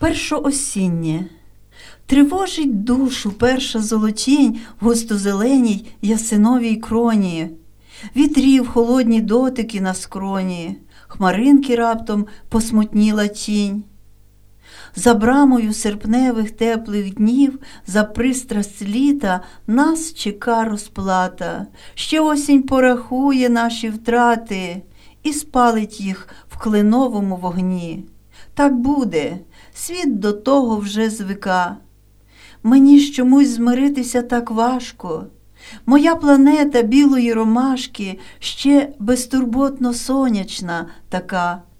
Першоосіннє. Тривожить душу перша золотінь в густозеленій ясиновій кроні. Вітрів холодні дотики на скроні, хмаринки раптом посмутніла тінь. За брамою серпневих теплих днів, за пристрасть літа нас чека розплата. Ще осінь порахує наші втрати і спалить їх в кленовому вогні. Так буде, світ до того вже звика. Мені ж чомусь змиритися так важко. Моя планета білої ромашки ще безтурботно сонячна така.